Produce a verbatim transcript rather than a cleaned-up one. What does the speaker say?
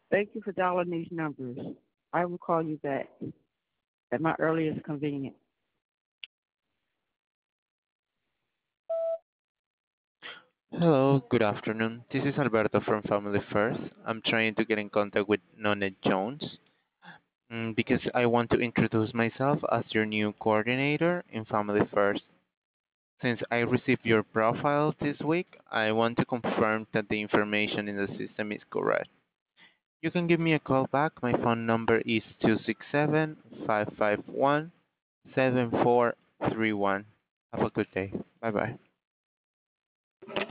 Thank you for dialing these numbers. I will call you back at my earliest convenience. Hello, good afternoon. This is Alberto from Family First. I'm trying to get in contact with Nonette Jones mm, because I want to introduce myself as your new coordinator in Family First. Since I received your profile this week, I want to confirm that the information in the system is correct. You can give me a call back. My phone number is two six seven, five five one, seven four three one. Have a good day. Bye bye.